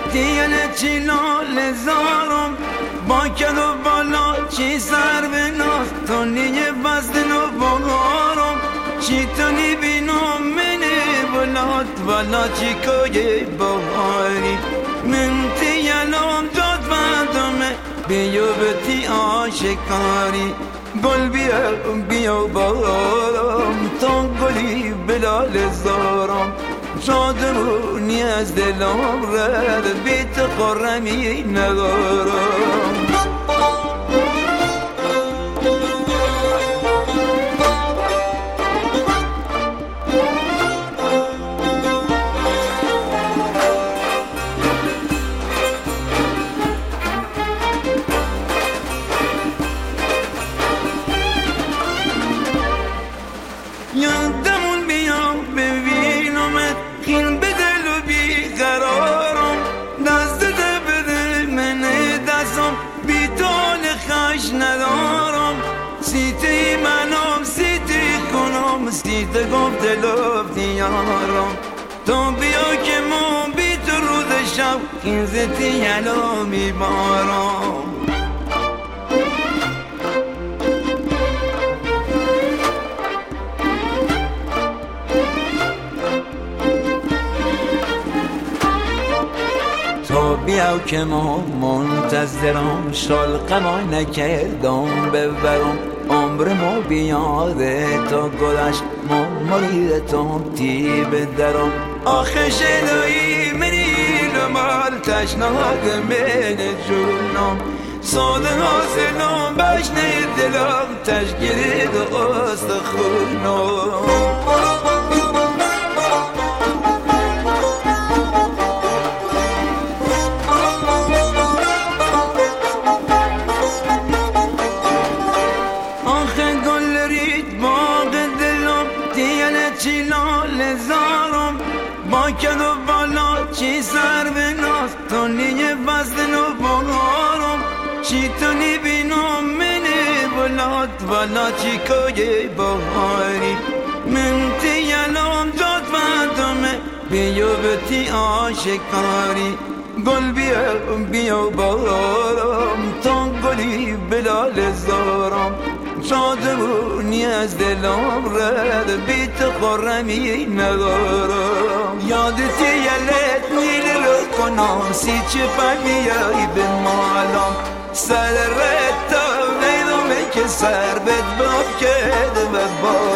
دیگه چی لاله زارم با کد و بالا چی سر به ناز تو نیه بزدن و بغارم چی تو نی بینم منی بلاد والا چی کوی بغاری من تیالم جاد بندمه بیو بتی آشکاری گل بیا بارم تا گلی بلال زارم شادمونی از دلم رد بیت قرمی ندارم یادمون بیام ببینمت خیل به دل و بیقرارم دست ده بده من دستم بی تال خش ندارم سیتی منم سیتی کنم سیته گفت دلوف دیارم تو بیا که من بی تو روز شب این زتی یلا میبارم تو بیاو که ما منتظرم شلقما نکردم ببرم عمر ما بیاده تا گلش ما مریدتم تی بدرم آخه شدایی منی لمال تشناک من جونم سال نازلم بشنه دلم تشگیرید و استخونم چی لاله زارم با کد و بالا چی سر به ناز تو نیه بزدن و بغارم چی تو نی بینم منی بلاد والا چی کوی بغاری من تیالم جاد بندمه بیو بتی آشکاری گل بیا بارم تا گلی بلال زارم شادمونی از دلم رد بیت قرمی ندارم یادتی یلت نیل رو کنم سی چه فهمیایی به مالم سر رد تا نیدمه که سر بد باب کده و